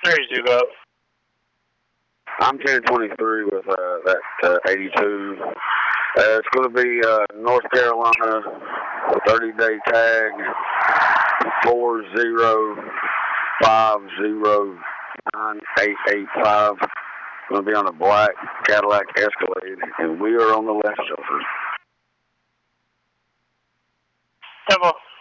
32 go. I'm 1023 with that 82. It's going to be North Carolina, 30-day tag, 4050985. Going to be on a black Cadillac Escalade, and we are on the left shoulder. Temple.